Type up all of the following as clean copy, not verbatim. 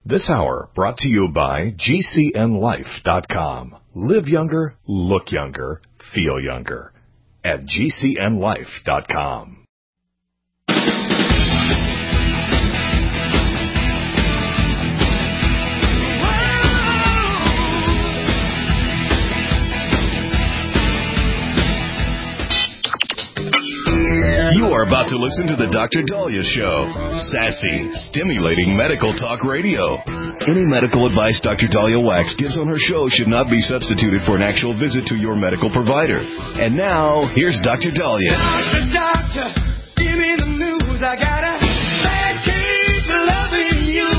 This hour brought to you by GCNLife.com. Live younger, look younger, feel younger at GCNLife.com. You are about to listen to the Dr. Daliah Show. Sassy, stimulating medical talk radio. Any medical advice Dr. Daliah Wax gives on her show should not be substituted for an actual visit to your medical provider. And now, here's Dr. Daliah. Doctor, give me the news. I gotta keep loving you.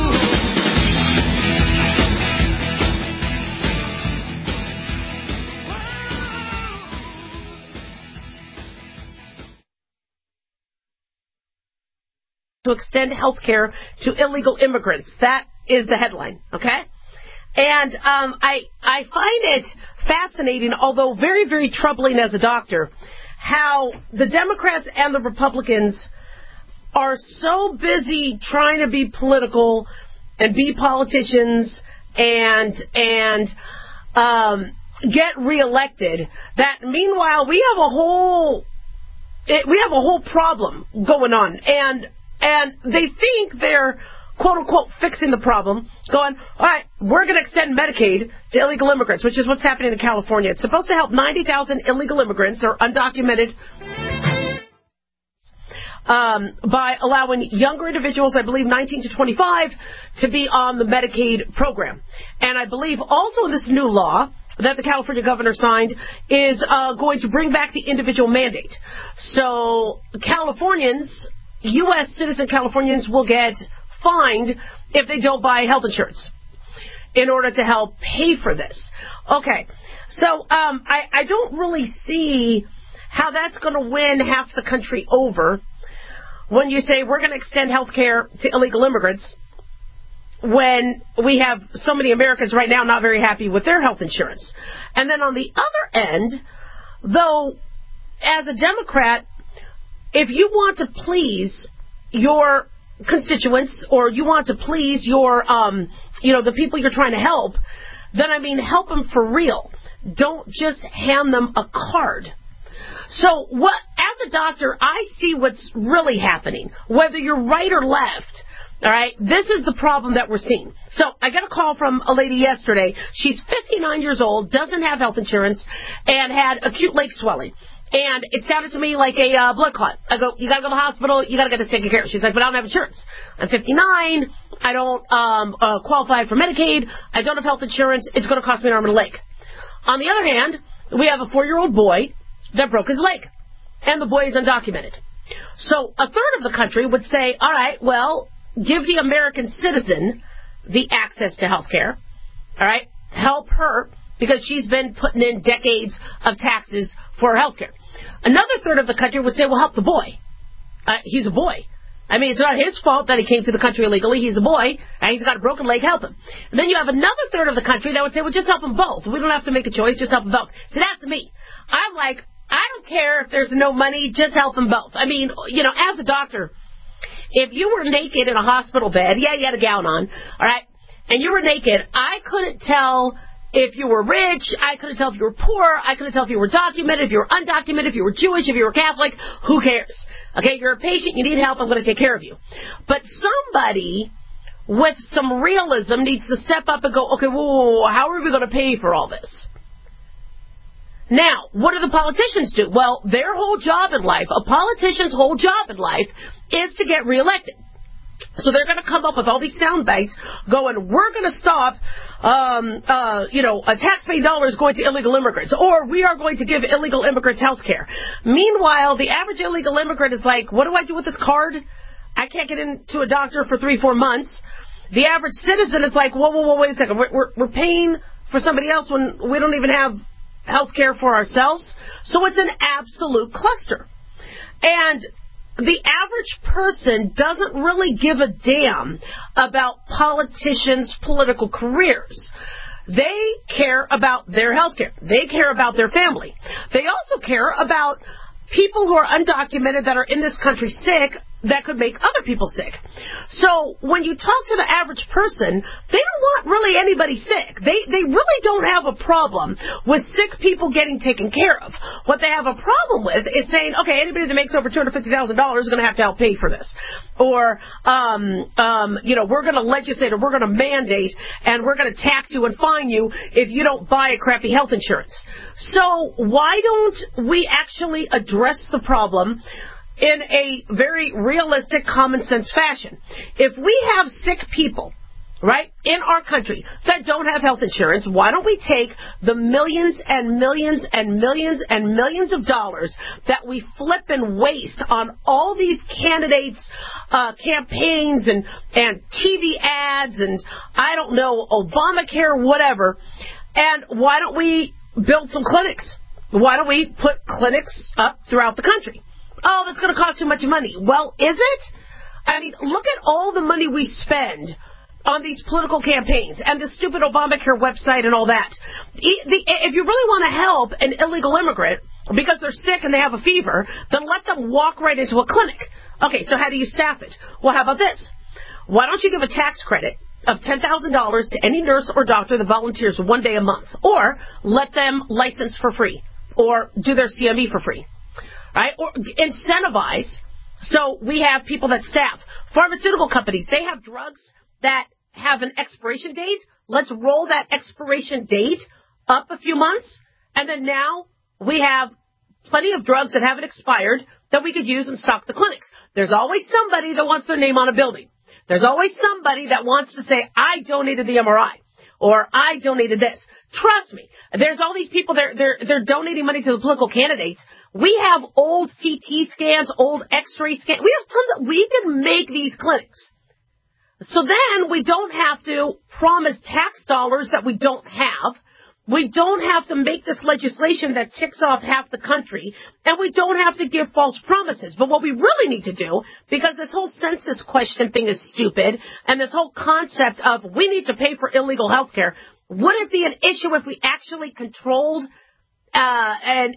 To extend health care to illegal immigrants. That is the headline, okay? And I find it fascinating, although very, very troubling as a doctor, how the Democrats and the Republicans are so busy trying to be political and be politicians and get reelected, that meanwhile we have a whole problem going on. And they think they're, quote-unquote, fixing the problem, going, all right, we're going to extend Medicaid to illegal immigrants, which is what's happening in California. It's supposed to help 90,000 illegal immigrants, or undocumented, by allowing younger individuals, I believe 19 to 25, to be on the Medicaid program. And I believe also in this new law that the California governor signed is going to bring back the individual mandate. So Californians, U.S. citizen Californians, will get fined if they don't buy health insurance in order to help pay for this. Okay, so I don't really see how that's going to win half the country over when you say we're going to extend health care to illegal immigrants when we have so many Americans right now not very happy with their health insurance. And then on the other end, though, as a Democrat, if you want to please your constituents or you want to please your, the people you're trying to help, then, help them for real. Don't just hand them a card. So as a doctor, I see what's really happening, whether you're right or left. All right, this is the problem that we're seeing. So I got a call from a lady yesterday. She's 59 years old, doesn't have health insurance, and had acute leg swelling. And it sounded to me like a blood clot. I go, you got to go to the hospital. You got to get this taken care of. She's like, but I don't have insurance. I'm 59. I don't qualify for Medicaid. I don't have health insurance. It's going to cost me an arm and a leg. On the other hand, we have a 4-year-old boy that broke his leg, and the boy is undocumented. So a third of the country would say, all right, well, give the American citizen the access to health care. All right, help her, because she's been putting in decades of taxes for her health care. Another third of the country would say, well, help the boy. He's a boy. It's not his fault that he came to the country illegally. He's a boy, and he's got a broken leg. Help him. And then you have another third of the country that would say, well, just help them both. We don't have to make a choice. Just help them both. So that's me. I'm like, I don't care if there's no money. Just help them both. As a doctor, if you were naked in a hospital bed, you had a gown on, all right, and you were naked, I couldn't tell if you were rich, I couldn't tell if you were poor, I couldn't tell if you were documented, if you were undocumented, if you were Jewish, if you were Catholic, who cares? Okay, you're a patient, you need help, I'm going to take care of you. But somebody with some realism needs to step up and go, okay, whoa, how are we going to pay for all this? Now, what do the politicians do? Well, their whole job in life, a politician's whole job in life, is to get reelected. So they're going to come up with all these sound bites going, we're going to stop, taxpaying dollars going to illegal immigrants, or we are going to give illegal immigrants health care. Meanwhile, the average illegal immigrant is like, what do I do with this card? I can't get into a doctor for 3-4 months. The average citizen is like, whoa, wait a second. We're paying for somebody else when we don't even have health care for ourselves. So it's an absolute cluster. And the average person doesn't really give a damn about politicians' political careers. They care about their health care. They care about their family. They also care about people who are undocumented that are in this country sick that could make other people sick. So when you talk to the average person, they don't want really anybody sick. They really don't have a problem with sick people getting taken care of. What they have a problem with is saying, okay, anybody that makes over $250,000 is going to have to help pay for this. Or, we're going to legislate or we're going to mandate and we're going to tax you and fine you if you don't buy a crappy health insurance. So why don't we actually address the problem in a very realistic, common sense fashion? If we have sick people, right, in our country that don't have health insurance, why don't we take the millions and millions and millions and millions of dollars that we flip and waste on all these candidates, campaigns and TV ads and, I don't know, Obamacare, whatever, and why don't we build some clinics? Why don't we put clinics up throughout the country? Oh, that's going to cost too much money. Well, is it? I mean, look at all the money we spend on these political campaigns and the stupid Obamacare website and all that. If you really want to help an illegal immigrant because they're sick and they have a fever, then let them walk right into a clinic. Okay, so how do you staff it? Well, how about this? Why don't you give a tax credit of $10,000 to any nurse or doctor that volunteers one day a month, or let them license for free, or do their CME for free? Right? Or incentivize. So we have people that staff. Pharmaceutical companies, they have drugs that have an expiration date. Let's roll that expiration date up a few months. And then now we have plenty of drugs that haven't expired that we could use and stock the clinics. There's always somebody that wants their name on a building. There's always somebody that wants to say, I donated the MRI. Or I donated this. Trust me, there's all these people, they're donating money to the political candidates. We have old CT scans, old X-ray scans. We have tons of, we can make these clinics. So then we don't have to promise tax dollars that we don't have. We don't have to make this legislation that ticks off half the country, and we don't have to give false promises. But what we really need to do, because this whole census question thing is stupid, and this whole concept of we need to pay for illegal health care, would it be an issue if we actually controlled and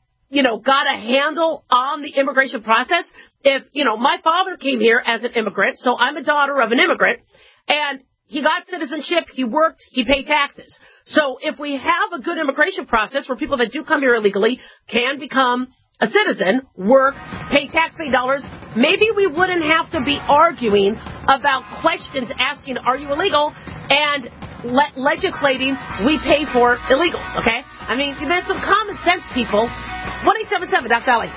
got a handle on the immigration process? If, my father came here as an immigrant, so I'm a daughter of an immigrant, and he got citizenship, he worked, he paid taxes. So if we have a good immigration process where people that do come here illegally can become a citizen, work, pay taxpayer dollars, maybe we wouldn't have to be arguing about questions asking, are you illegal? And legislating, we pay for illegals, okay? I mean, there's some common sense, people. 1-877 Doc Dolly.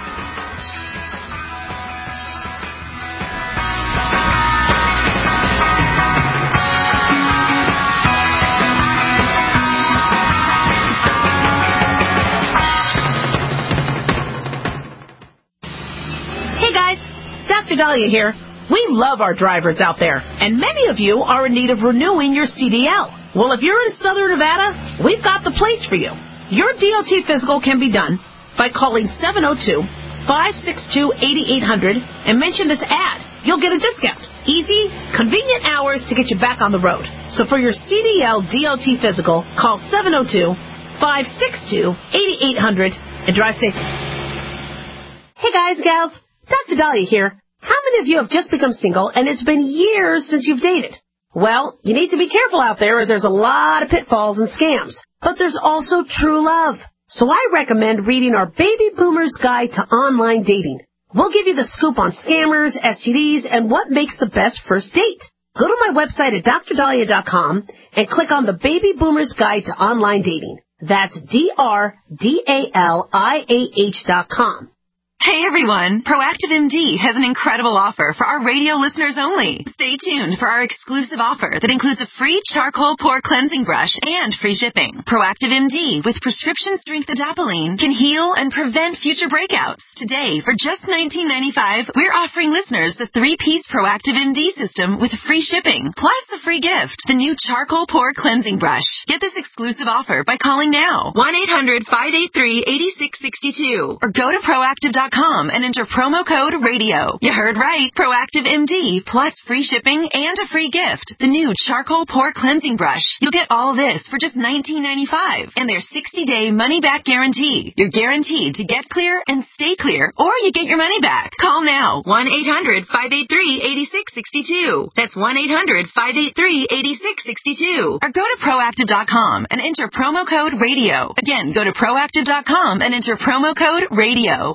Dr. Dahlia here. We love our drivers out there, and many of you are in need of renewing your CDL. Well, if you're in Southern Nevada, we've got the place for you. Your DOT physical can be done by calling 702-562-8800 and mention this ad. You'll get a discount. Easy, convenient hours to get you back on the road. So for your CDL DOT physical, call 702-562-8800 and drive safe. Hey guys, gals, Dr. Dahlia here. How many of you have just become single and it's been years since you've dated? Well, you need to be careful out there as there's a lot of pitfalls and scams. But there's also true love. So I recommend reading our Baby Boomer's Guide to Online Dating. We'll give you the scoop on scammers, STDs, and what makes the best first date. Go to my website at drdahlia.com and click on the Baby Boomer's Guide to Online Dating. That's DRDALIAH.com. Hey everyone, Proactive MD has an incredible offer for our radio listeners only. Stay tuned for our exclusive offer that includes a free charcoal pore cleansing brush and free shipping. Proactive MD with prescription strength adapalene can heal and prevent future breakouts. Today, for just $19.95, we're offering listeners the 3-piece Proactive MD system with free shipping, plus a free gift, the new charcoal pore cleansing brush. Get this exclusive offer by calling now, 1-800-583-8662, or go to proactive.com proactiveMD.com and enter promo code RADIO. You heard right. Proactive MD plus free shipping and a free gift. The new charcoal pore cleansing brush. You'll get all this for just $19.95 and their 60-day money-back guarantee. You're guaranteed to get clear and stay clear, or you get your money back. Call now. 1-800-583-8662. That's 1-800-583-8662. Or go to proactive.com and enter promo code RADIO. Again, go to proactive.com and enter promo code RADIO.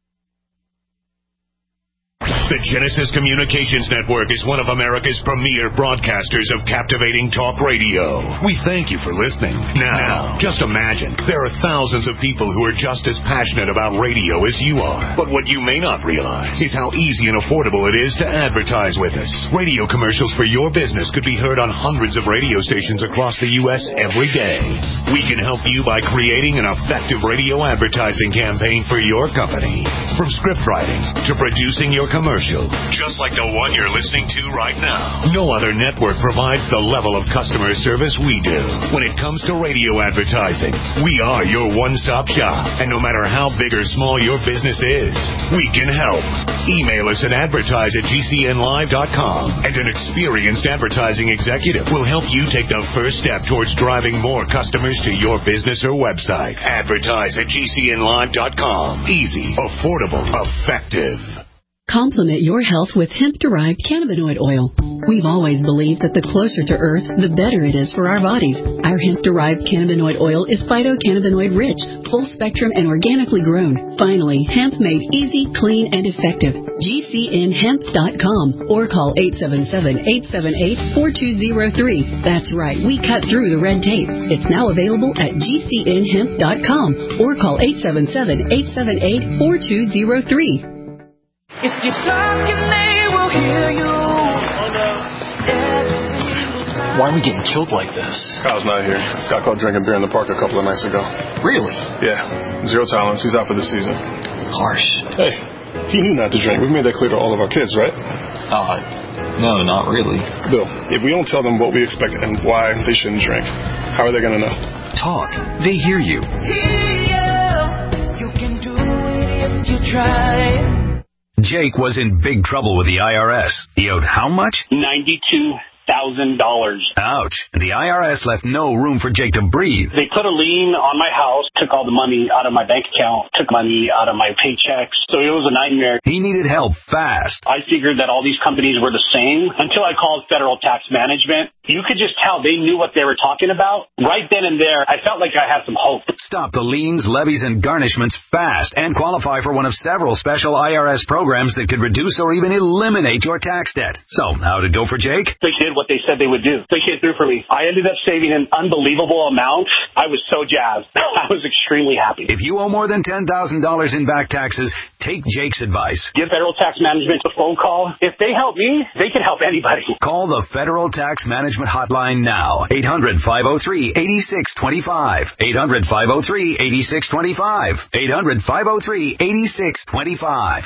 The Genesis Communications Network is one of America's premier broadcasters of captivating talk radio. We thank you for listening. Now, just imagine, there are thousands of people who are just as passionate about radio as you are. But what you may not realize is how easy and affordable it is to advertise with us. Radio commercials for your business could be heard on hundreds of radio stations across the U.S. every day. We can help you by creating an effective radio advertising campaign for your company. From script writing to producing your commercial, just like the one you're listening to right now. No other network provides the level of customer service we do. When it comes to radio advertising, we are your one-stop shop. And no matter how big or small your business is, we can help. Email us at advertise@gcnlive.com, and an experienced advertising executive will help you take the first step towards driving more customers to your business or website. Advertise@gcnlive.com. Easy, affordable, effective. Complement your health with hemp-derived cannabinoid oil. We've always believed that the closer to Earth, the better it is for our bodies. Our hemp-derived cannabinoid oil is phytocannabinoid-rich, full-spectrum, and organically grown. Finally, hemp made easy, clean, and effective. GCNHemp.com or call 877-878-4203. That's right, we cut through the red tape. It's now available at GCNHemp.com or call 877-878-4203. If you talk and they will hear you. Why are we getting killed like this? Kyle's not here. Got caught drinking beer in the park a couple of nights ago. Really? Yeah. Zero tolerance. He's out for the season. Harsh. Hey, he knew not to drink. We've made that clear to all of our kids, right? No, not really. Bill, if we don't tell them what we expect and why they shouldn't drink, how are they going to know? Talk. They hear you. You can do it if you try. Jake was in big trouble with the IRS. He owed how much? $92,000. Ouch. And the IRS left no room for Jake to breathe. They put a lien on my house, took all the money out of my bank account, took money out of my paychecks. So it was a nightmare. He needed help fast. I figured that all these companies were the same until I called Federal Tax Management. You could just tell they knew what they were talking about. Right then and there, I felt like I had some hope. Stop the liens, levies, and garnishments fast and qualify for one of several special IRS programs that could reduce or even eliminate your tax debt. So, how'd it go for Jake? They did what they said they would do. They came through for me. I ended up saving an unbelievable amount. I was so jazzed. I was extremely happy. If you owe more than $10,000 in back taxes, take Jake's advice. Give Federal Tax Management a phone call. If they help me, they can help anybody. Call the Federal Tax Management hotline now. 800-503-8625. 800-503-8625. 800-503-8625.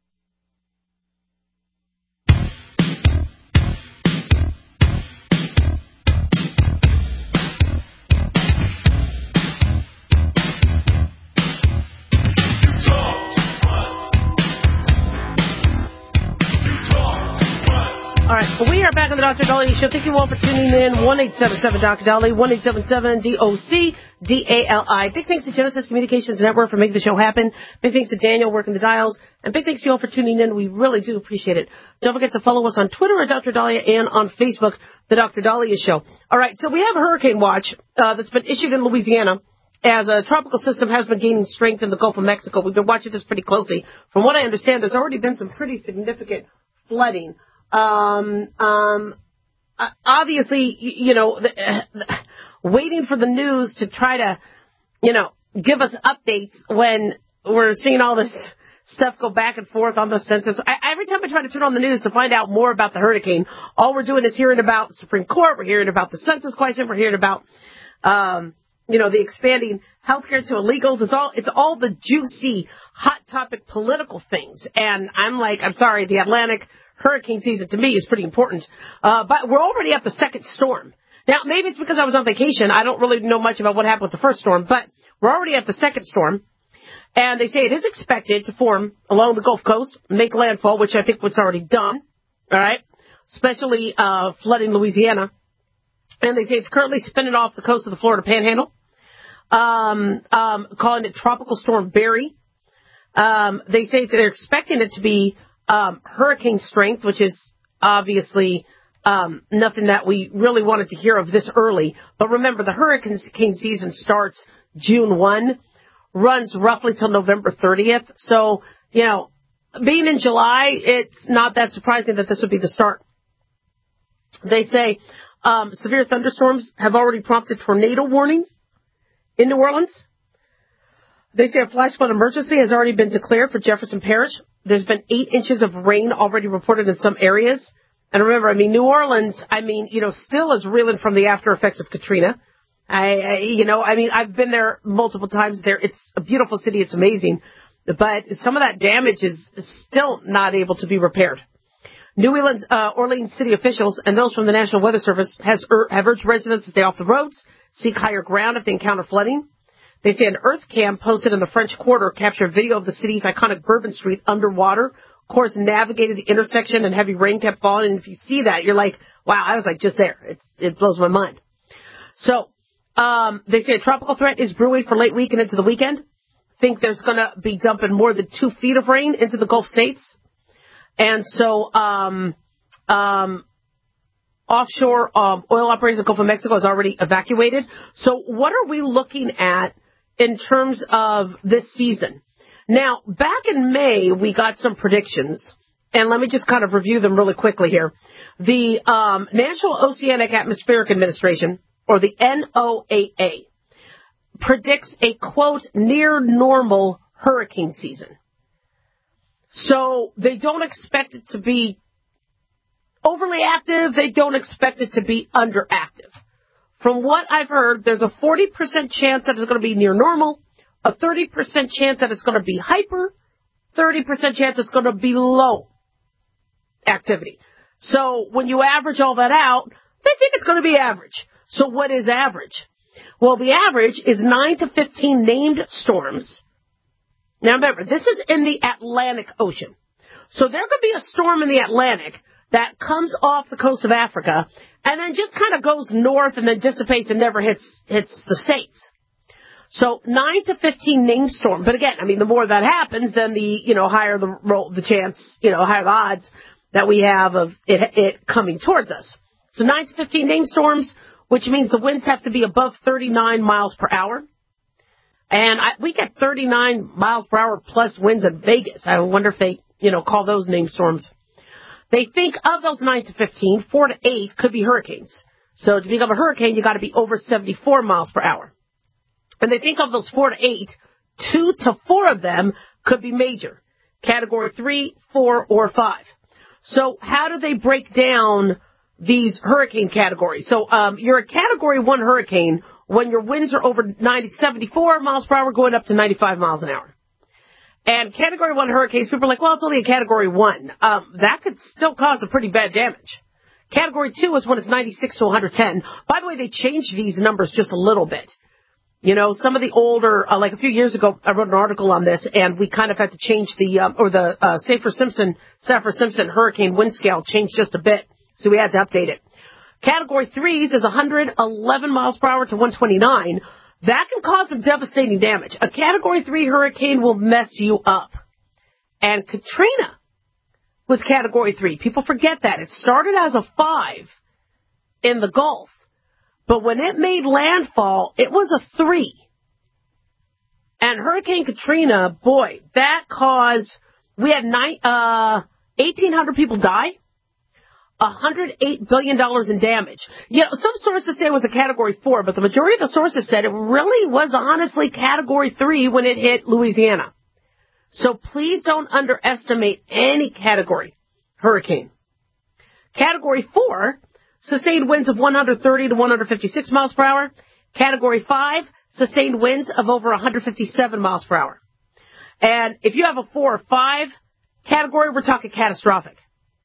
All right, we are back on the Dr. Dolly Show. Thank you all for tuning in. 1-877-Dr. Dolly, 1-877-DOC-DALI. Big thanks to Genesis Communications Network for making the show happen. Big thanks to Daniel working the dials. And big thanks to you all for tuning in. We really do appreciate it. Don't forget to follow us on Twitter at Dr. Dahlia and on Facebook, the Dr. Dahlia Show. All right, so we have a hurricane watch that's been issued in Louisiana as a tropical system has been gaining strength in the Gulf of Mexico. We've been watching this pretty closely. From what I understand, there's already been some pretty significant flooding. Obviously, waiting for the news to try to, give us updates when we're seeing all this stuff go back and forth on the census. Every time I try to turn on the news to find out more about the hurricane, all we're doing is hearing about the Supreme Court. We're hearing about the census question. We're hearing about, the expanding healthcare to illegals. It's all the juicy, hot topic political things. And I'm sorry, the Atlantic hurricane season to me is pretty important. But we're already at the second storm. Now, maybe it's because I was on vacation. I don't really know much about what happened with the first storm, but we're already at the second storm. And they say it is expected to form along the Gulf Coast, make landfall, which I think was already done, all right, especially flooding Louisiana. And they say it's currently spinning off the coast of the Florida Panhandle, calling it Tropical Storm Barry. They say that they're expecting it to be hurricane strength, which is obviously nothing that we really wanted to hear of this early. But remember, the hurricane season starts June 1, runs roughly till November 30th. So, being in July, it's not that surprising that this would be the start. They say severe thunderstorms have already prompted tornado warnings in New Orleans. They say a flash flood emergency has already been declared for Jefferson Parish. There's been 8 inches of rain already reported in some areas. And remember, New Orleans, still is reeling from the after effects of Katrina. I've been there multiple times there. It's a beautiful city. It's amazing. But some of that damage is still not able to be repaired. New Orleans city officials and those from the National Weather Service have urged residents to stay off the roads, seek higher ground if they encounter flooding. They say an earth cam posted in the French Quarter captured video of the city's iconic Bourbon Street underwater. Of course, navigated the intersection and heavy rain kept falling. And if you see that, you're like, wow, I was just there. It blows my mind. So, they say a tropical threat is brewing for late week and into the weekend. Think there's going to be dumping more than 2 feet of rain into the Gulf states. And so, offshore oil operators in the Gulf of Mexico is already evacuated. So what are we looking at in terms of this season? Now, back in May, we got some predictions, and let me just kind of review them really quickly here. The National Oceanic Atmospheric Administration, or the NOAA, predicts a, quote, near normal hurricane season. So they don't expect it to be overly active. They don't expect it to be underactive. From what I've heard, there's a 40% chance that it's going to be near normal, a 30% chance that it's going to be hyper, 30% chance it's going to be low activity. So when you average all that out, they think it's going to be average. So what is average? Well, the average is 9 to 15 named storms. Now remember, this is in the Atlantic Ocean. So there could be a storm in the Atlantic that comes off the coast of Africa and then just kind of goes north and then dissipates and never hits the States. So 9 to 15 named storm. But again, the more that happens, then the, higher the chance, higher the odds that we have of it coming towards us. So 9 to 15 named storms, which means the winds have to be above 39 miles per hour. And we get 39 miles per hour plus winds in Vegas. I wonder if they, call those named storms. They think of those 9 to 15, 4 to 8 could be hurricanes. So to become a hurricane, you got to be over 74 miles per hour. And they think of those 4 to 8, 2 to 4 of them could be major. Category 3, 4, or 5. So how do they break down these hurricane categories? So you're a Category 1 hurricane when your winds are over 74 miles per hour going up to 95 miles an hour. And Category 1 hurricanes, people are like, well, it's only a Category 1. That could still cause a pretty bad damage. Category 2 is when it's 96 to 110. By the way, they changed these numbers just a little bit. Some of the older, like a few years ago, I wrote an article on this, and we kind of had to change the Saffir-Simpson hurricane wind scale changed just a bit, so we had to update it. Category 3s is 111 miles per hour to 129. That can cause some devastating damage. A Category 3 hurricane will mess you up. And Katrina was Category 3. People forget that. It started as a 5 in the Gulf. But when it made landfall, it was a 3. And Hurricane Katrina, boy, that caused, we had 1,800 people die, $108 billion in damage. Some sources say it was a Category 4, but the majority of the sources said it really was honestly Category 3 when it hit Louisiana. So please don't underestimate any category hurricane. Category 4, sustained winds of 130 to 156 miles per hour. Category 5, sustained winds of over 157 miles per hour. And if you have a 4 or 5 category, we're talking catastrophic.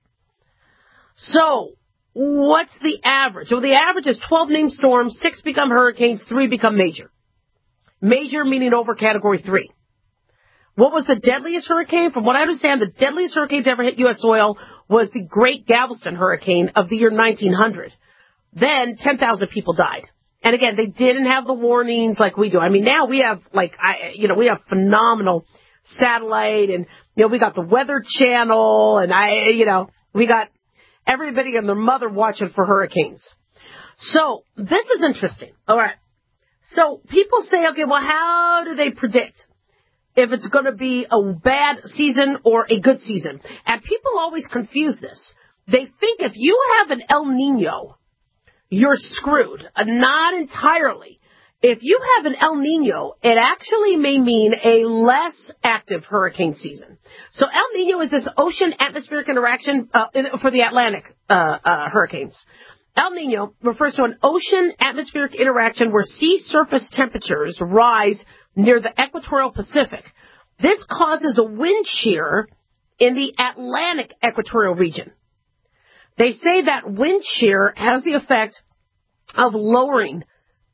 So, what's the average? Well, the average is 12 named storms, 6 become hurricanes, 3 become major. Major meaning over Category 3. What was the deadliest hurricane? From what I understand, the deadliest hurricane to ever hit U.S. soil was the Great Galveston Hurricane of the year 1900. Then 10,000 people died. And again, they didn't have the warnings like we do. I mean, now we have we have phenomenal satellite, and we got the Weather Channel, and we got everybody and their mother watching for hurricanes. So this is interesting. All right. So people say, okay, well, how do they predict if it's going to be a bad season or a good season? And people always confuse this. They think if you have an El Nino, you're screwed. Not entirely. If you have an El Nino, it actually may mean a less active hurricane season. So El Nino is this ocean atmospheric interaction for the Atlantic hurricanes. El Nino refers to an ocean atmospheric interaction where sea surface temperatures rise near the equatorial Pacific. This causes a wind shear in the Atlantic equatorial region. They say that wind shear has the effect of lowering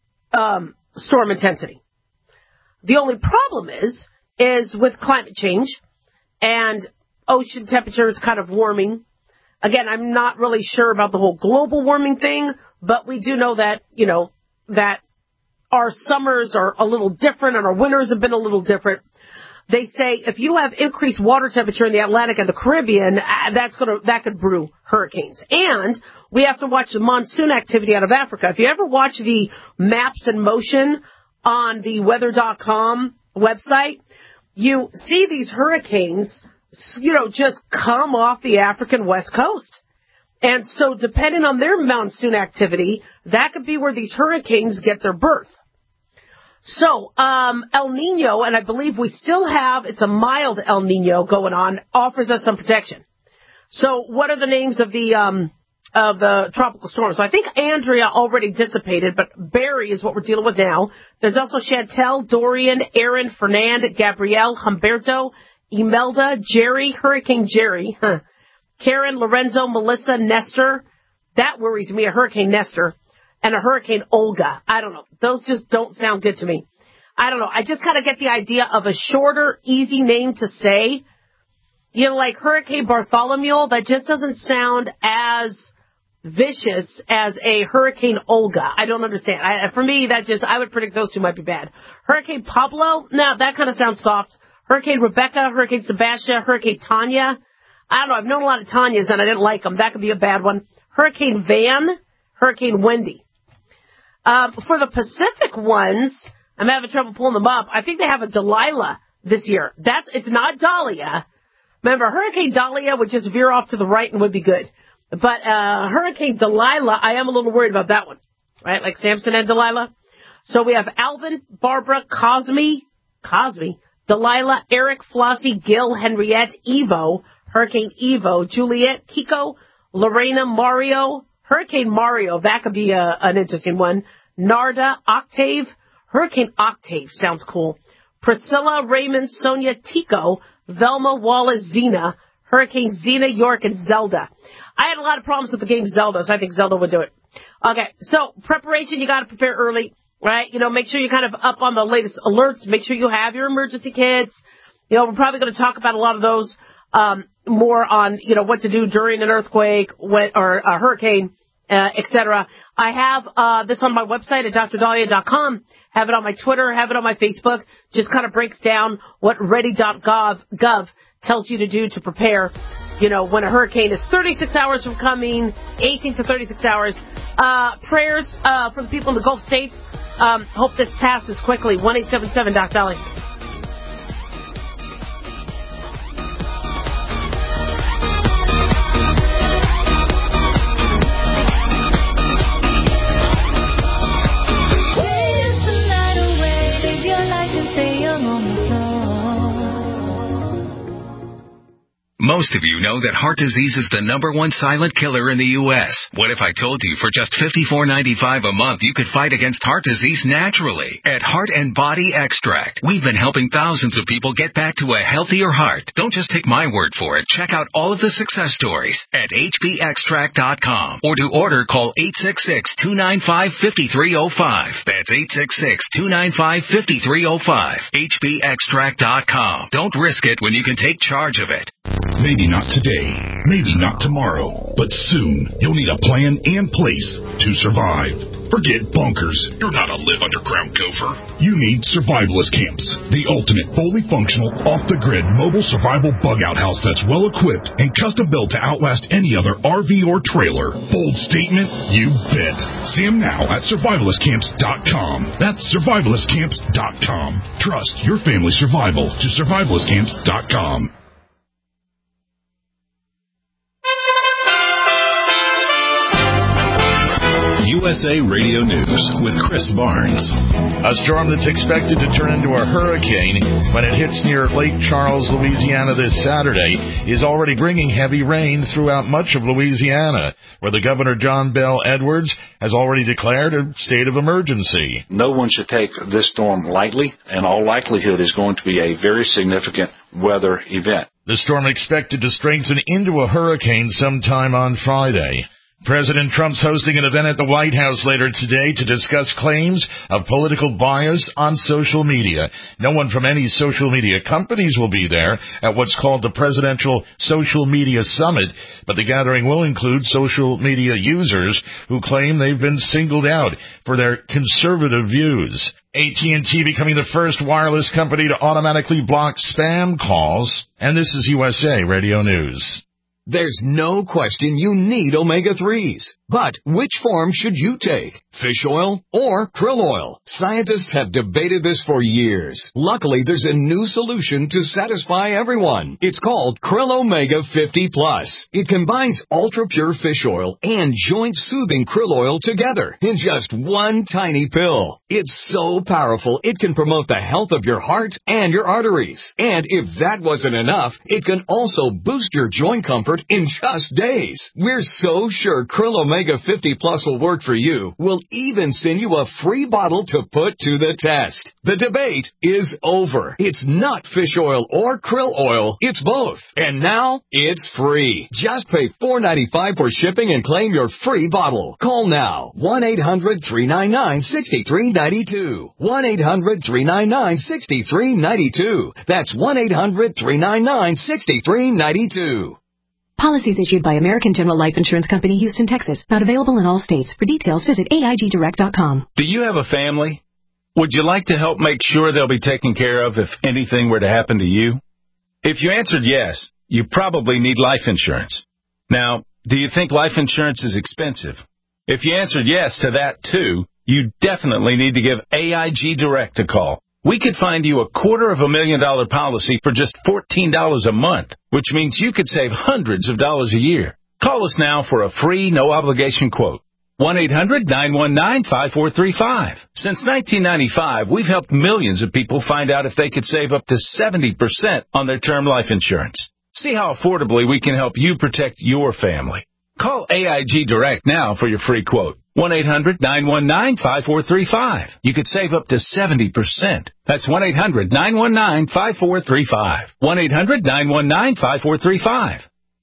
storm intensity. The only problem is with climate change and ocean temperatures kind of warming. Again, I'm not really sure about the whole global warming thing, but we do know that, that our summers are a little different and our winters have been a little different. They say if you have increased water temperature in the Atlantic and the Caribbean, that could brew hurricanes. And we have to watch the monsoon activity out of Africa. If you ever watch the maps in motion on the weather.com website, you see these hurricanes, just come off the African west coast. And so depending on their monsoon activity, that could be where these hurricanes get their birth. So, El Nino, and I believe we still have, it's a mild El Nino going on, offers us some protection. So what are the names of the tropical storms? So I think Andrea already dissipated, but Barry is what we're dealing with now. There's also Chantel, Dorian, Aaron, Fernand, Gabrielle, Humberto, Imelda, Jerry, Hurricane Jerry, Karen, Lorenzo, Melissa, Nestor. That worries me, a Hurricane Nestor. And a Hurricane Olga. I don't know. Those just don't sound good to me. I don't know. I just kind of get the idea of a shorter, easy name to say. Like Hurricane Bartholomew, that just doesn't sound as vicious as a Hurricane Olga. I don't understand. For me, I would predict those two might be bad. Hurricane Pablo, no, that kind of sounds soft. Hurricane Rebecca, Hurricane Sebastian, Hurricane Tanya. I don't know. I've known a lot of Tanyas and I didn't like them. That could be a bad one. Hurricane Van, Hurricane Wendy. For the Pacific ones, I'm having trouble pulling them up. I think they have a Delilah this year. It's not Dahlia. Remember, Hurricane Dahlia would just veer off to the right and would be good. But Hurricane Delilah, I am a little worried about that one. Right? Like Samson and Delilah. So we have Alvin, Barbara, Cosme, Delilah, Eric, Flossie, Gil, Henriette, Evo, Hurricane Evo, Juliet, Kiko, Lorena, Mario, Hurricane Mario, that could be an interesting one. Narda, Octave, Hurricane Octave sounds cool. Priscilla, Raymond, Sonia, Tico, Velma, Wallace, Xena, Hurricane Xena, York, and Zelda. I had a lot of problems with the game Zelda, so I think Zelda would do it. Okay, so preparation, you got to prepare early, right? Make sure you're kind of up on the latest alerts. Make sure you have your emergency kits. We're probably going to talk about a lot of those more on, what to do during an earthquake or a hurricane, etc. I have this on my website at drdahlia.com. Have it on my Twitter. Have it on my Facebook. Just kind of breaks down what ready.gov tells you to do to prepare, when a hurricane is 36 hours from coming, 18 to 36 hours. Prayers for the people in the Gulf states. Hope this passes quickly. 1-877-DOC-DOLLY. Most of you know that heart disease is the #1 silent killer in the U.S. What if I told you for just $54.95 a month you could fight against heart disease naturally? At Heart and Body Extract, we've been helping thousands of people get back to a healthier heart. Don't just take my word for it. Check out all of the success stories at hbextract.com. Or to order, call 866-295-5305. That's 866-295-5305. hbextract.com. Don't risk it when you can take charge of it. Maybe not today, maybe not tomorrow, but soon you'll need a plan and place to survive. Forget bunkers. You're not a live underground gopher. You need Survivalist Camps, the ultimate fully functional, off-the-grid mobile survival bug-out house that's well-equipped and custom-built to outlast any other RV or trailer. Bold statement? You bet. See them now at survivalistcamps.com. That's survivalistcamps.com. Trust your family's survival to survivalistcamps.com. USA Radio News with Chris Barnes. A storm that's expected to turn into a hurricane when it hits near Lake Charles, Louisiana this Saturday is already bringing heavy rain throughout much of Louisiana, where the Governor John Bell Edwards has already declared a state of emergency. No one should take this storm lightly. In all likelihood, is going to be a very significant weather event. The storm expected to strengthen into a hurricane sometime on Friday. President Trump's hosting an event at the White House later today to discuss claims of political bias on social media. No one from any social media companies will be there at what's called the Presidential Social Media Summit, but the gathering will include social media users who claim they've been singled out for their conservative views. AT&T becoming the first wireless company to automatically block spam calls. And this is USA Radio News. There's no question you need omega-3s. But which form should you take? Fish oil or krill oil? Scientists have debated this for years. Luckily, there's a new solution to satisfy everyone. It's called Krill Omega 50 Plus. It combines ultra-pure fish oil and joint-soothing krill oil together in just one tiny pill. It's so powerful, it can promote the health of your heart and your arteries. And if that wasn't enough, it can also boost your joint comfort in just days. We're so sure Krill Omega 50 Plus will work for you. We'll even send you a free bottle to put to the test. The debate is over. It's not fish oil or krill oil. It's both. And now it's free. Just pay $4.95 for shipping and claim your free bottle. Call now. 1-800-399-6392. 1-800-399-6392. That's 1-800-399-6392. Policies issued by American General Life Insurance Company, Houston, Texas. Not available in all states. For details, visit AIGdirect.com. Do you have a family? Would you like to help make sure they'll be taken care of if anything were to happen to you? If you answered yes, you probably need life insurance. Now, do you think life insurance is expensive? If you answered yes to that too, you definitely need to give AIG Direct a call. We could find you a $250,000 policy for just $14 a month, which means you could save hundreds of dollars a year. Call us now for a free, no-obligation quote. 1-800-919-5435. Since 1995, we've helped millions of people find out if they could save up to 70% on their term life insurance. See how affordably we can help you protect your family. Call AIG Direct now for your free quote. 1-800-919-5435. You could save up to 70%. That's 1-800-919-5435. 1-800-919-5435.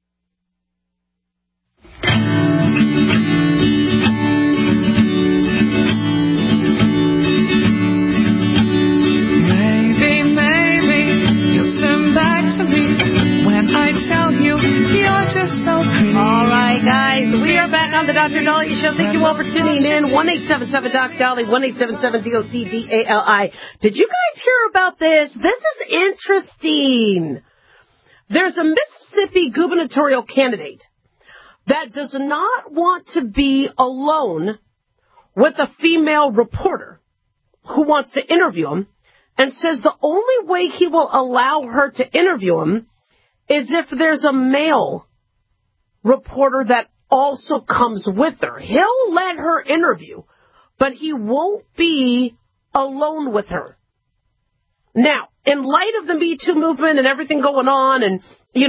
Maybe you'll turn back to me when I tell you you're just so pretty. All right, guys, we are back on the Dr. Dahlia Show. Thank you all for tuning in. 1-877-Doc-Dali, 1-877-DOC-DALI. Did you guys hear about this? This is interesting. There's a Mississippi gubernatorial candidate that does not want to be alone with a female reporter who wants to interview him, and says the only way he will allow her to interview him is if there's a male reporter that also comes with her. He'll let her interview, but he won't be alone with her. Now, in light of the Me Too movement and everything going on, and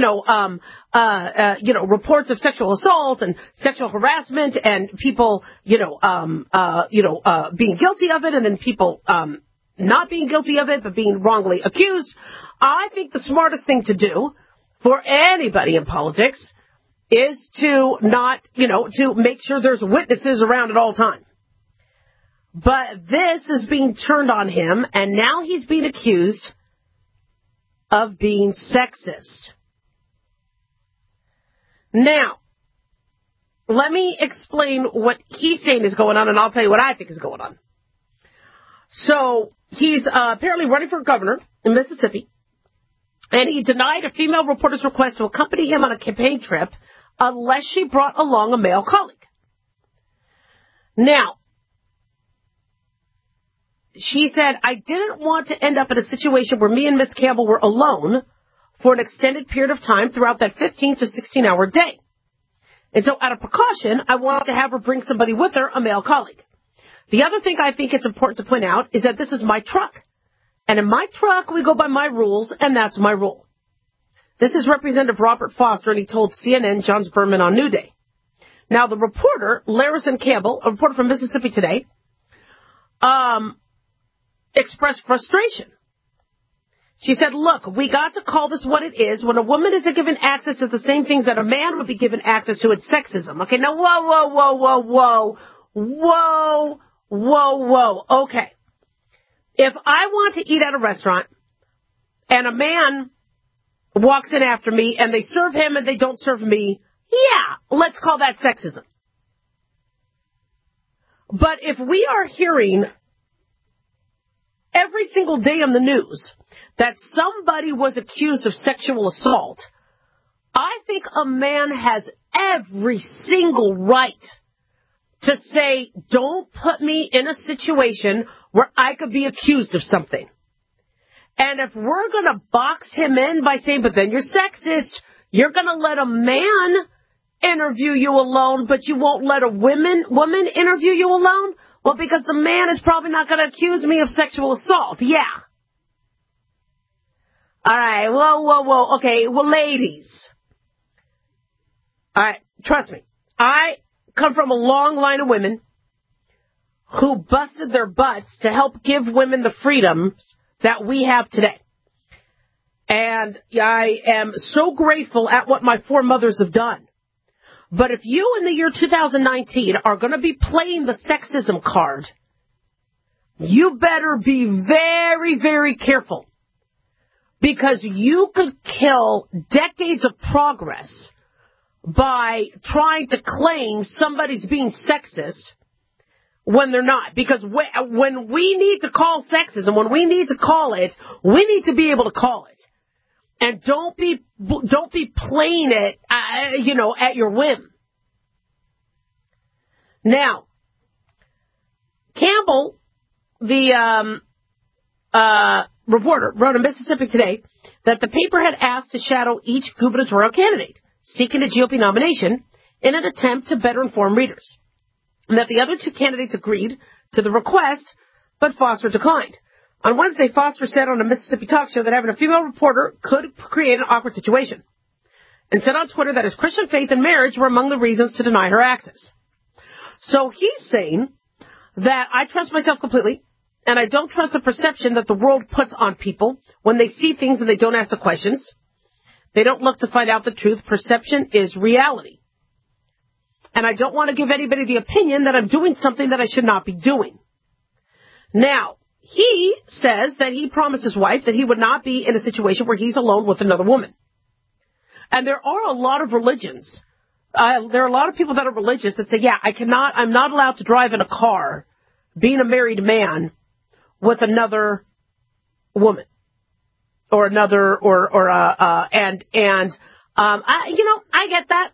reports of sexual assault and sexual harassment, and people, being guilty of it, and then people not being guilty of it but being wrongly accused, I think the smartest thing to do for anybody in politics is to not, to make sure there's witnesses around at all times. But this is being turned on him, and now he's being accused of being sexist. Now, let me explain what he's saying is going on, and I'll tell you what I think is going on. So, he's apparently running for governor in Mississippi, and he denied a female reporter's request to accompany him on a campaign trip unless she brought along a male colleague. Now, she said, I didn't want to end up in a situation where me and Miss Campbell were alone for an extended period of time throughout that 15 to 16-hour day. And so out of precaution, I wanted to have her bring somebody with her, a male colleague. The other thing I think it's important to point out is that this is my truck. And in my truck, we go by my rules, and that's my rule. This is Representative Robert Foster, and he told CNN John's Berman on New Day. Now, the reporter, Larison Campbell, a reporter from Mississippi Today, expressed frustration. She said, look, we got to call this what it is. When a woman isn't given access to the same things that a man would be given access to, it's sexism. Okay, now, whoa. Okay. If I want to eat at a restaurant and a man walks in after me and they serve him and they don't serve me, yeah, let's call that sexism. But if we are hearing every single day on the news that somebody was accused of sexual assault, I think a man has every single right to say, don't put me in a situation where I could be accused of something. And if we're going to box him in by saying, but then you're sexist, you're going to let a man interview you alone, but you won't let a woman interview you alone? Well, because the man is probably not going to accuse me of sexual assault. Yeah. All right. Whoa. Okay. Well, ladies. All right. Trust me. I come from a long line of women who busted their butts to help give women the freedoms that we have today. And I am so grateful at what my foremothers have done. But if you in the year 2019 are going to be playing the sexism card, you better be very, very careful. Because you could kill decades of progress by trying to claim somebody's being sexist when they're not. Because when we need to call sexism, when we need to call it, we need to be able to call it. And don't be playing it, at your whim. Now, Campbell, the reporter, wrote in Mississippi Today that the paper had asked to shadow each gubernatorial candidate seeking a GOP nomination in an attempt to better inform readers, and that the other two candidates agreed to the request, but Foster declined. On Wednesday, Foster said on a Mississippi talk show that having a female reporter could create an awkward situation, and said on Twitter that his Christian faith and marriage were among the reasons to deny her access. So he's saying that I trust myself completely, and I don't trust the perception that the world puts on people when they see things and they don't ask the questions. They don't look to find out the truth. Perception is reality. And I don't want to give anybody the opinion that I'm doing something that I should not be doing. Now, he says that he promised his wife that he would not be in a situation where he's alone with another woman. And there are a lot of religions. There are a lot of people that are religious that say, yeah, I'm not allowed to drive in a car being a married man with another woman or another, I get that.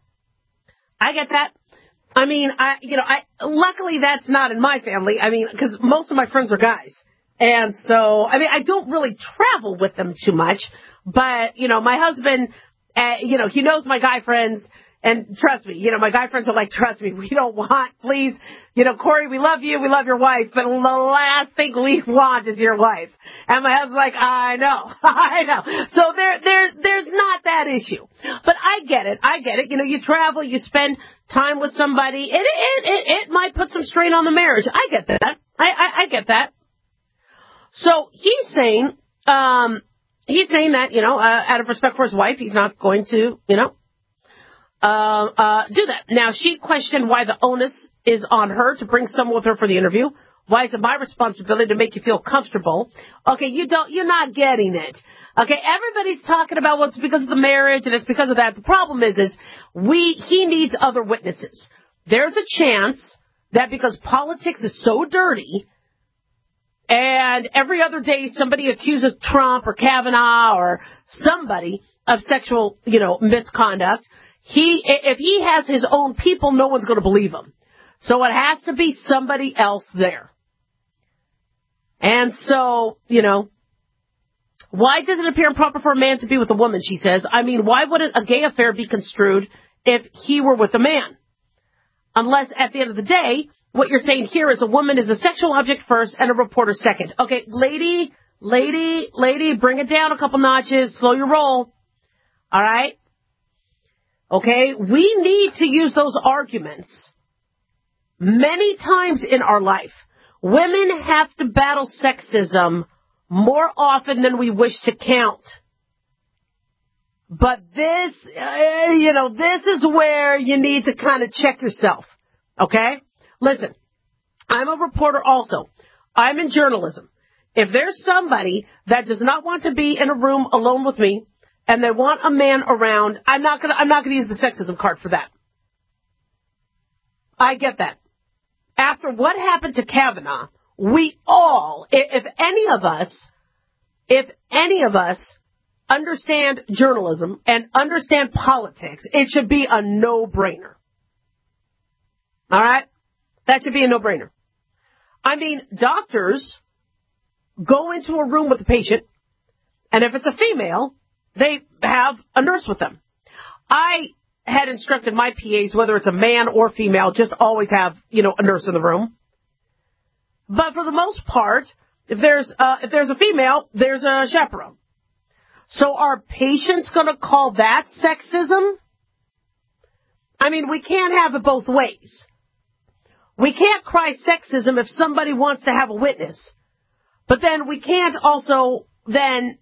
I mean, luckily that's not in my family. I mean, because most of my friends are guys. And so, I don't really travel with them too much, but, my husband, he knows my guy friends, And trust me, my guy friends are like, trust me, we don't want, please, Corey, we love you, we love your wife, but the last thing we want is your wife. And my husband's like, I know. So there's not that issue. But I get it. You travel, you spend time with somebody, and it might put some strain on the marriage. I get that. I get that. So he's saying that, out of respect for his wife, he's not going to, do that. Now, she questioned why the onus is on her to bring someone with her for the interview. Why is it my responsibility to make you feel comfortable? Okay, you're not getting it. Okay, everybody's talking about what's because of the marriage and it's because of that. The problem is he needs other witnesses. There's a chance that because politics is so dirty and every other day somebody accuses Trump or Kavanaugh or somebody of sexual, misconduct, if he has his own people, no one's going to believe him. So it has to be somebody else there. And so, why does it appear improper for a man to be with a woman, she says? I mean, why wouldn't a gay affair be construed if he were with a man? Unless at the end of the day, what you're saying here is a woman is a sexual object first and a reporter second. Okay, lady, bring it down a couple notches, slow your roll. All right? Okay, we need to use those arguments many times in our life. Women have to battle sexism more often than we wish to count. But this is where you need to kind of check yourself. Okay? Listen, I'm a reporter also. I'm in journalism. If there's somebody that does not want to be in a room alone with me, and they want a man around, I'm not gonna use the sexism card for that. I get that. After what happened to Kavanaugh, we all, if any of us understand journalism and understand politics, it should be a no-brainer. All right? That should be a no-brainer. I mean, doctors go into a room with a patient, and if it's a female, they have a nurse with them. I had instructed my PAs, whether it's a man or female, just always have, a nurse in the room. But for the most part, if there's a female, there's a chaperone. So are patients going to call that sexism? I mean, we can't have it both ways. We can't cry sexism if somebody wants to have a witness. But then we can't also then...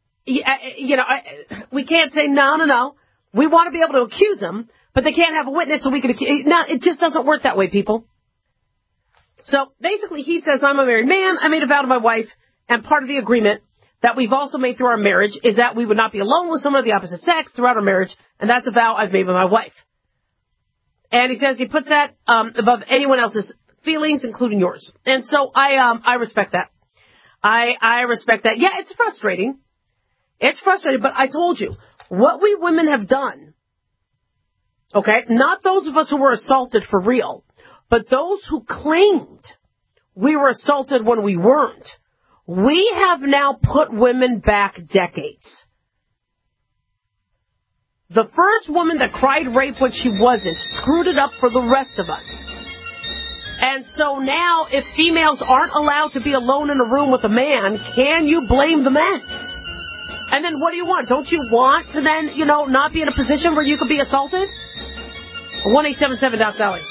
we can't say, no. We want to be able to accuse them, but they can't have a witness so we can accuse. No, it just doesn't work that way, people. So basically he says, I'm a married man. I made a vow to my wife, and part of the agreement that we've also made through our marriage is that we would not be alone with someone of the opposite sex throughout our marriage, and that's a vow I've made with my wife. And he says he puts that above anyone else's feelings, including yours. And so I respect that. I respect that. Yeah, it's frustrating. It's frustrating, but I told you, what we women have done, okay, not those of us who were assaulted for real, but those who claimed we were assaulted when we weren't, we have now put women back decades. The first woman that cried rape when she wasn't screwed it up for the rest of us. And so now, if females aren't allowed to be alone in a room with a man, can you blame the men? And then what do you want? Don't you want to then, not be in a position where you could be assaulted? 1-877-Sally.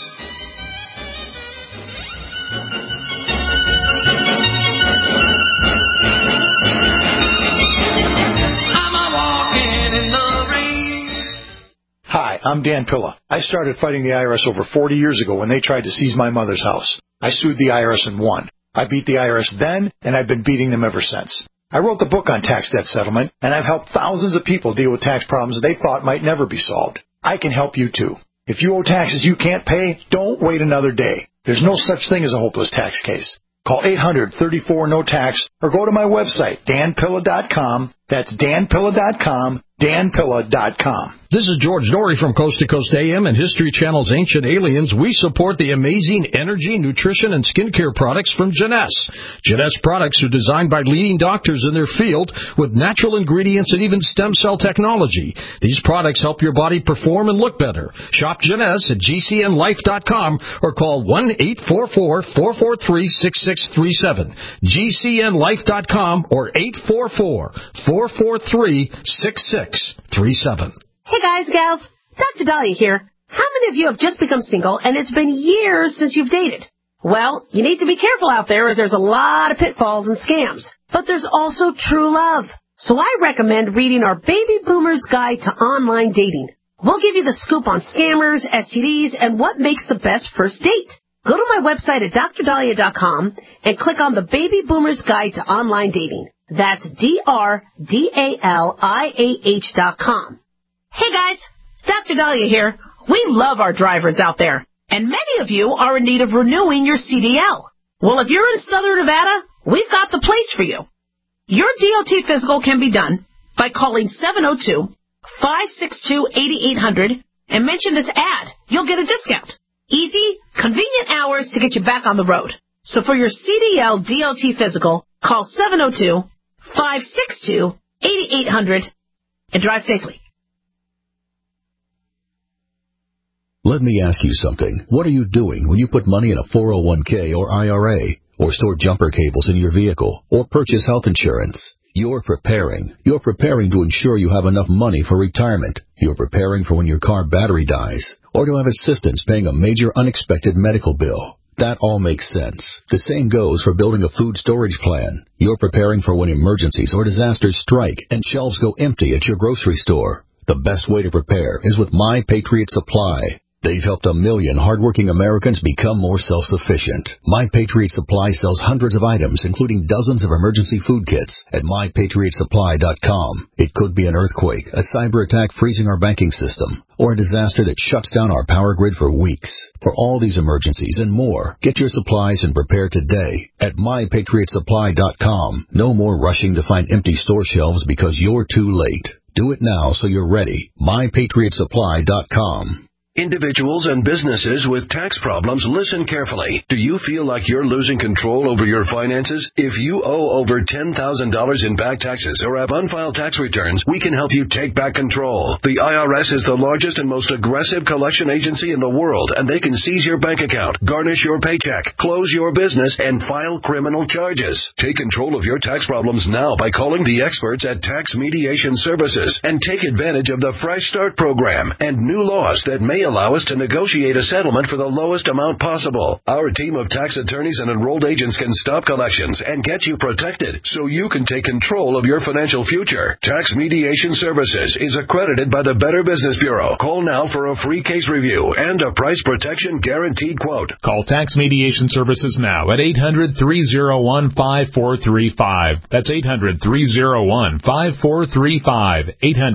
Hi, I'm Dan Pilla. I started fighting the IRS over 40 years ago when they tried to seize my mother's house. I sued the IRS and won. I beat the IRS then, and I've been beating them ever since. I wrote the book on tax debt settlement, and I've helped thousands of people deal with tax problems they thought might never be solved. I can help you too. If you owe taxes you can't pay, don't wait another day. There's no such thing as a hopeless tax case. Call 800-34-NO-TAX or go to my website, danpilla.com. That's danpilla.com, danpilla.com. This is George Norrie from Coast to Coast AM and History Channel's Ancient Aliens. We support the amazing energy, nutrition, and skincare products from Jeunesse. Jeunesse products are designed by leading doctors in their field with natural ingredients and even stem cell technology. These products help your body perform and look better. Shop Jeunesse at GCNlife.com or call 1-844-443-6637. GCNlife.com or 844-443-6637. Hey guys, gals, Dr. Dahlia here. How many of you have just become single and it's been years since you've dated? Well, you need to be careful out there as there's a lot of pitfalls and scams. But there's also true love. So I recommend reading our Baby Boomer's Guide to Online Dating. We'll give you the scoop on scammers, STDs, and what makes the best first date. Go to my website at drdahlia.com and click on the Baby Boomer's Guide to Online Dating. That's DRDALIAH.com. Hey guys, Dr. Dahlia here. We love our drivers out there, and many of you are in need of renewing your CDL. Well, if you're in Southern Nevada, we've got the place for you. Your DOT physical can be done by calling 702-562-8800 and mention this ad. You'll get a discount. Easy, convenient hours to get you back on the road. So for your CDL DOT physical, call 702-562-8800 and drive safely. Let me ask you something. What are you doing when you put money in a 401k or IRA, or store jumper cables in your vehicle, or purchase health insurance? You're preparing. You're preparing to ensure you have enough money for retirement. You're preparing for when your car battery dies, or to have assistance paying a major unexpected medical bill. That all makes sense. The same goes for building a food storage plan. You're preparing for when emergencies or disasters strike and shelves go empty at your grocery store. The best way to prepare is with My Patriot Supply. They've helped 1 million hardworking Americans become more self-sufficient. My Patriot Supply sells hundreds of items, including dozens of emergency food kits at MyPatriotSupply.com. It could be an earthquake, a cyber attack freezing our banking system, or a disaster that shuts down our power grid for weeks. For all these emergencies and more, get your supplies and prepare today at MyPatriotSupply.com. No more rushing to find empty store shelves because you're too late. Do it now so you're ready. MyPatriotSupply.com. Individuals and businesses with tax problems, listen carefully. Do you feel like you're losing control over your finances? If you owe over $10,000 in back taxes or have unfiled tax returns, we can help you take back control. The IRS is the largest and most aggressive collection agency in the world, and they can seize your bank account, garnish your paycheck, close your business, and file criminal charges. Take control of your tax problems now by calling the experts at Tax Mediation Services and take advantage of the Fresh Start program and new laws that may allow us to negotiate a settlement for the lowest amount possible. Our team of tax attorneys and enrolled agents can stop collections and get you protected so you can take control of your financial future. Tax Mediation Services is accredited by the Better Business Bureau. Call now for a free case review and a price protection guaranteed quote. Call Tax Mediation Services now at 800-301-5435. That's 800-301-5435.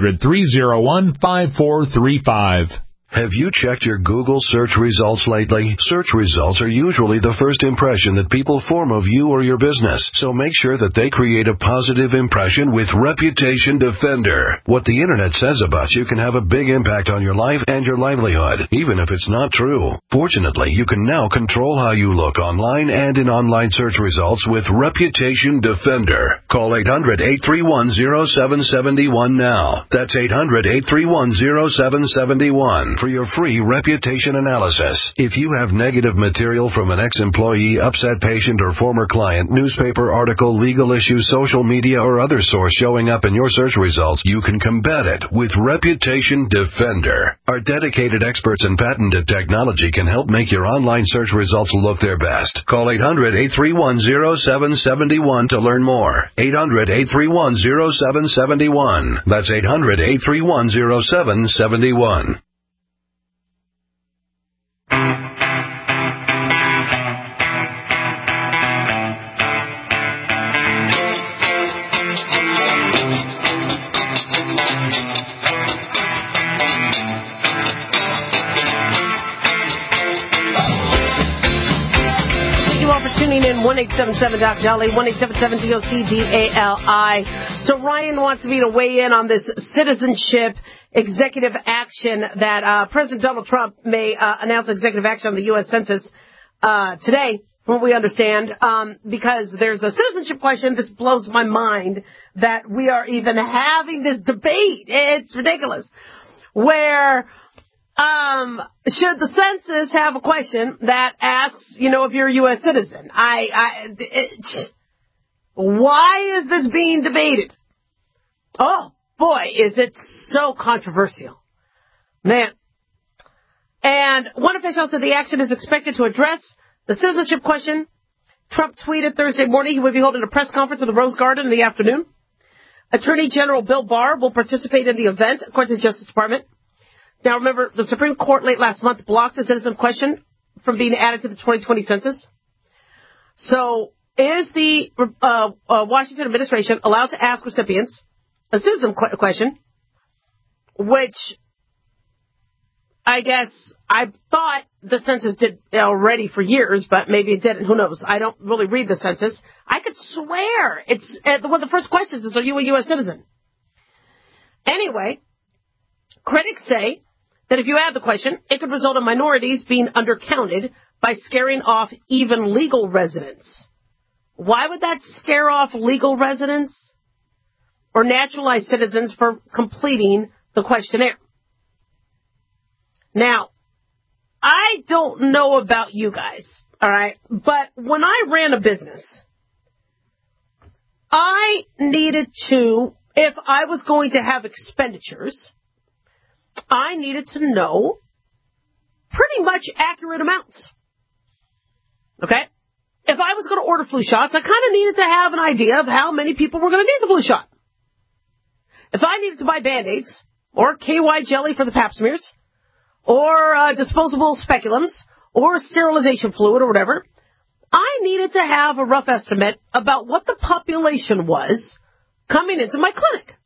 800-301-5435. Have you checked your Google search results lately? Search results are usually the first impression that people form of you or your business, so make sure that they create a positive impression with Reputation Defender. What the internet says about you can have a big impact on your life and your livelihood, even if it's not true. Fortunately, you can now control how you look online and in online search results with Reputation Defender. Call 800-831-0771 now. That's 800-831-0771. For your free reputation analysis. If you have negative material from an ex-employee, upset patient, or former client, newspaper article, legal issue, social media, or other source showing up in your search results, you can combat it with Reputation Defender. Our dedicated experts and patented technology can help make your online search results look their best. Call 800-831-0771 to learn more. 800-831-0771. That's 800-831-0771. in, 1-877-DOC-DALI, 1-877-DOC-DALI. So Ryan wants me to weigh in on this citizenship executive action that President Donald Trump may announce executive action on the U.S. Census today, from what we understand, because there's a citizenship question. This blows my mind that we are even having this debate. It's ridiculous. Where should the census have a question that asks, if you're a U.S. citizen? Why is this being debated? Oh, boy, is it so controversial. Man. And one official said the action is expected to address the citizenship question. Trump tweeted Thursday morning he would be holding a press conference in the Rose Garden in the afternoon. Attorney General Bill Barr will participate in the event, according to the Justice Department. Now, remember, the Supreme Court late last month blocked the citizenship question from being added to the 2020 census. So, is the Washington administration allowed to ask recipients a citizen question, which I guess I thought the census did already for years, but maybe it didn't. Who knows? I don't really read the census. I could swear it's one of the first questions is, are you a U.S. citizen? Anyway, critics say that if you add the question, it could result in minorities being undercounted by scaring off even legal residents. Why would that scare off legal residents or naturalized citizens for completing the questionnaire? Now, I don't know about you guys, all right, but when I ran a business, I needed to, if I was going to have expenditures, I needed to know pretty much accurate amounts. Okay? If I was going to order flu shots, I kind of needed to have an idea of how many people were going to need the flu shot. If I needed to buy Band-Aids, or KY jelly for the pap smears, or disposable speculums, or sterilization fluid, or whatever, I needed to have a rough estimate about what the population was coming into my clinic.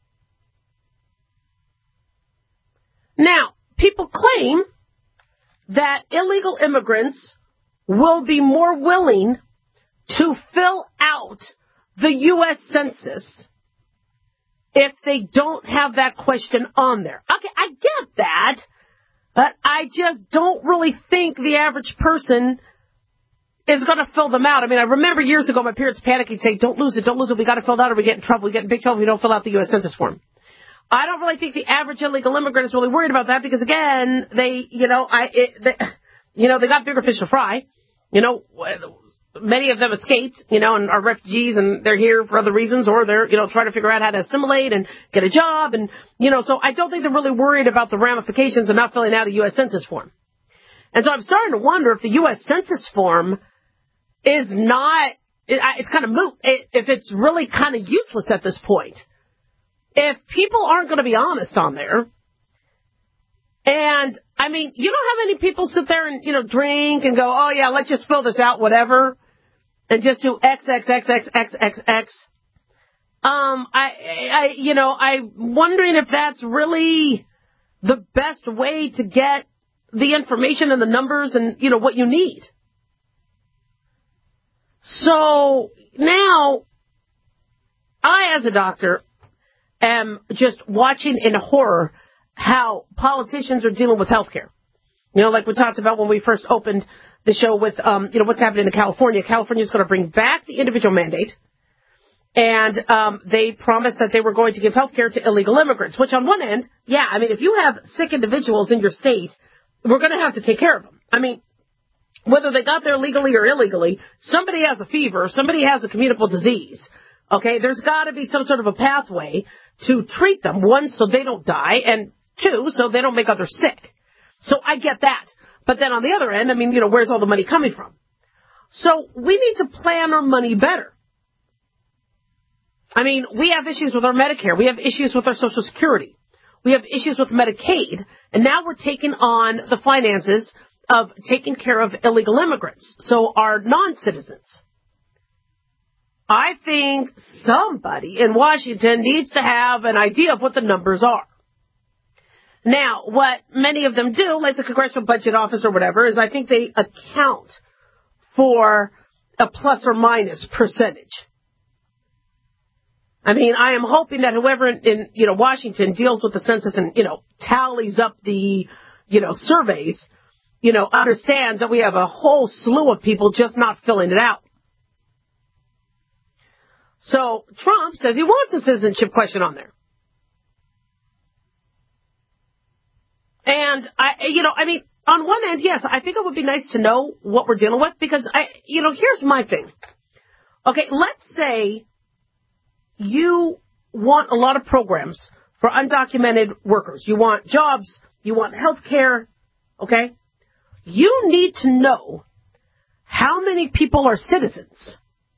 Now, people claim that illegal immigrants will be more willing to fill out the U.S. Census if they don't have that question on there. Okay, I get that, but I just don't really think the average person is going to fill them out. I mean, I remember years ago my parents panicking saying, don't lose it, we got to fill it out or we get in trouble, we get in big trouble if we don't fill out the U.S. Census form. I don't really think the average illegal immigrant is really worried about that because, again, they got bigger fish to fry. Many of them escaped, and are refugees and they're here for other reasons or they're, trying to figure out how to assimilate and get a job. And, so I don't think they're really worried about the ramifications of not filling out a U.S. Census form. And so I'm starting to wonder if the U.S. Census form is not, it's kind of moot, if it's really kind of useless at this point. If people aren't going to be honest on there, and, I mean, you know how many people sit there and, drink and go, oh, yeah, let's just fill this out, whatever, and just do XXXXXXX. I'm wondering if that's really the best way to get the information and the numbers and, what you need. So, now, I, as a doctor, am just watching in horror how politicians are dealing with health care. Like we talked about when we first opened the show with, what's happening in California. California is going to bring back the individual mandate. And they promised that they were going to give health care to illegal immigrants, which on one end, yeah, I mean, if you have sick individuals in your state, we're going to have to take care of them. I mean, whether they got there legally or illegally, somebody has a fever, somebody has a communicable disease. Okay, there's got to be some sort of a pathway to treat them, one, so they don't die, and two, so they don't make others sick. So I get that. But then on the other end, I mean, where's all the money coming from? So we need to plan our money better. I mean, we have issues with our Medicare. We have issues with our Social Security. We have issues with Medicaid. And now we're taking on the finances of taking care of illegal immigrants, so our non-citizens. I think somebody in Washington needs to have an idea of what the numbers are. Now, what many of them do, like the Congressional Budget Office or whatever, is I think they account for a plus or minus percentage. I mean, I am hoping that whoever in Washington deals with the census and, tallies up the, surveys, understands that we have a whole slew of people just not filling it out. So Trump says he wants a citizenship question on there. And on one end, yes, I think it would be nice to know what we're dealing with because here's my thing. Okay, let's say you want a lot of programs for undocumented workers. You want jobs. You want health care. Okay? You need to know how many people are citizens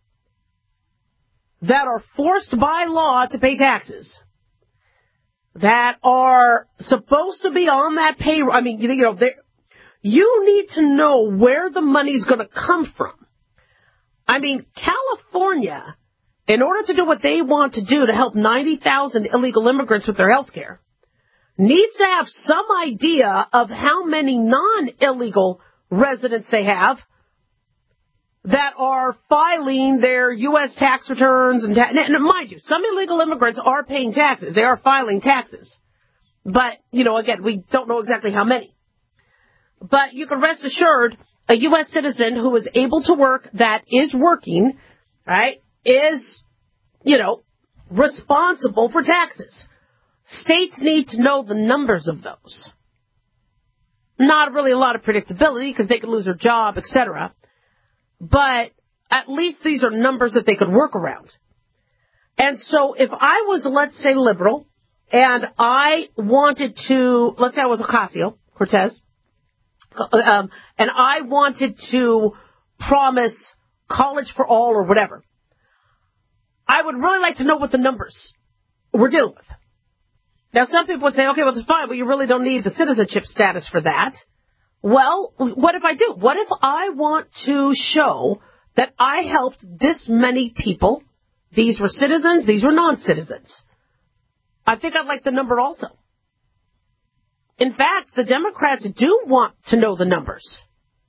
that are forced by law to pay taxes, that are supposed to be on that payroll. I mean, you need to know where the money's going to come from. I mean, California, in order to do what they want to do to help 90,000 illegal immigrants with their health care, needs to have some idea of how many non-illegal residents they have that are filing their U.S. tax returns. And mind you, some illegal immigrants are paying taxes. They are filing taxes. But, again, we don't know exactly how many. But you can rest assured a U.S. citizen who is able to work, that is working, right, is, responsible for taxes. States need to know the numbers of those. Not really a lot of predictability because they could lose their job, etc. But at least these are numbers that they could work around. And so if I was, let's say, liberal, and I wanted to, let's say I was Ocasio-Cortez, and I wanted to promise college for all or whatever, I would really like to know what the numbers we're dealing with. Now, some people would say, okay, well, that's fine, but you really don't need the citizenship status for that. Well, what if I do? What if I want to show that I helped this many people? These were citizens, these were non-citizens. I think I'd like the number also. In fact, the Democrats do want to know the numbers.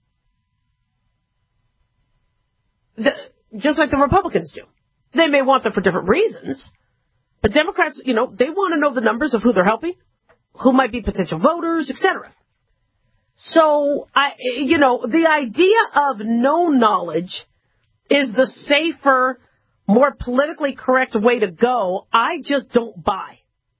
Just like the Republicans do. They may want them for different reasons. But Democrats, they want to know the numbers of who they're helping, who might be potential voters, etc. So, the idea of no knowledge is the safer, more politically correct way to go. I just don't buy.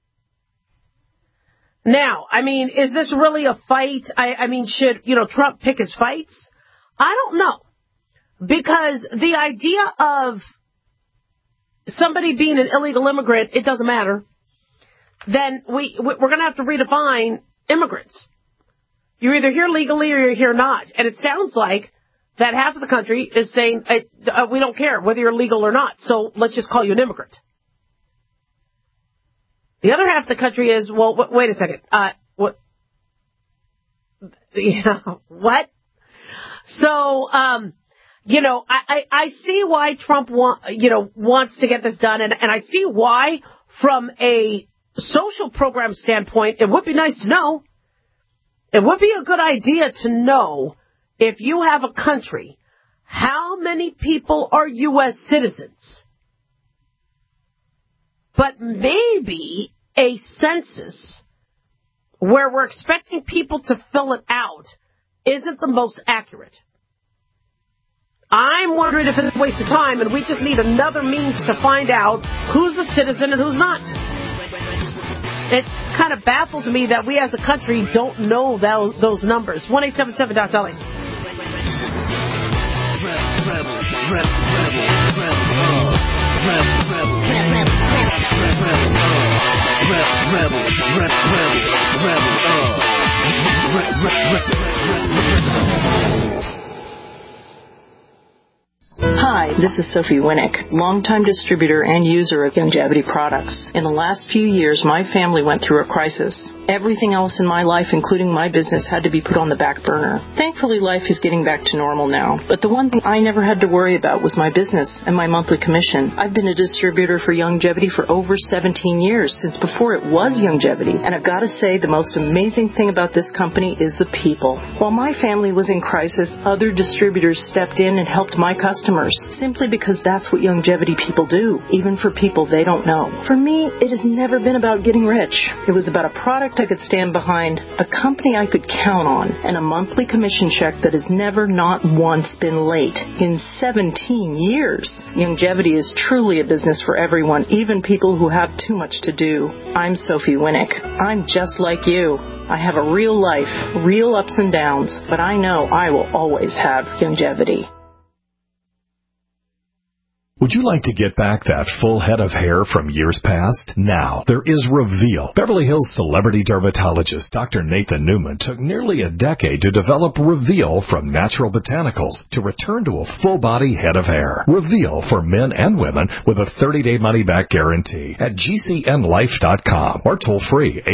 Now, is this really a fight? Should, Trump pick his fights? I don't know. Because the idea of somebody being an illegal immigrant, it doesn't matter, then we're going to have to redefine immigrants. You're either here legally or you're here not. And it sounds like that half of the country is saying, we don't care whether you're legal or not, so let's just call you an immigrant. The other half of the country is, well, wait a second. What? Yeah, what? So, I see why Trump wants to get this done, and I see why, from a social program standpoint, it would be nice to know. It would be a good idea to know, if you have a country, how many people are U.S. citizens. But maybe a census where we're expecting people to fill it out isn't the most accurate. I'm wondering if it's a waste of time and we just need another means to find out who's a citizen and who's not. It kind of baffles me that we as a country don't know those numbers. 1-877-DOC-LA. Hi, this is Sophie Winnick, longtime distributor and user of Youngevity products. In the last few years, my family went through a crisis. Everything else in my life, including my business, had to be put on the back burner. Thankfully, life is getting back to normal now. But the one thing I never had to worry about was my business and my monthly commission. I've been a distributor for Youngevity for over 17 years, since before it was Youngevity. And I've got to say, the most amazing thing about this company is the people. While my family was in crisis, other distributors stepped in and helped my customers, simply because that's what Youngevity people do, even for people they don't know. For me, it has never been about getting rich. It was about a product I could stand behind, a company I could count on, and a monthly commission check that has never not once been late in 17 years. Youngevity is truly a business for everyone, even people who have too much to do. I'm Sophie Winnick. I'm just like you. I have a real life, real ups and downs, but I know I will always have Youngevity. Would you like to get back that full head of hair from years past? Now, there is Reveal. Beverly Hills celebrity dermatologist Dr. Nathan Newman took nearly a decade to develop Reveal from natural botanicals to return to a full-body head of hair. Reveal for men and women with a 30-day money-back guarantee at GCNlife.com or toll free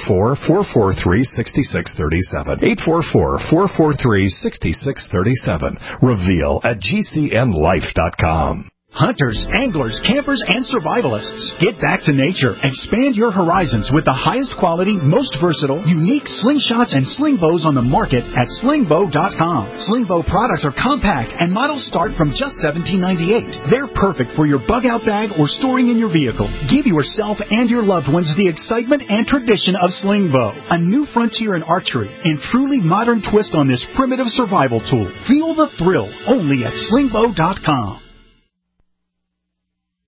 844-443-6637. 844-443-6637. Reveal at GCNlife.com. Hunters, anglers, campers, and survivalists. Get back to nature. Expand your horizons with the highest quality, most versatile, unique slingshots and sling bows on the market at slingbow.com. Slingbow products are compact and models start from just $17.98. They're perfect for your bug out bag or storing in your vehicle. Give yourself and your loved ones the excitement and tradition of Slingbow, a new frontier in archery and truly modern twist on this primitive survival tool. Feel the thrill only at slingbow.com.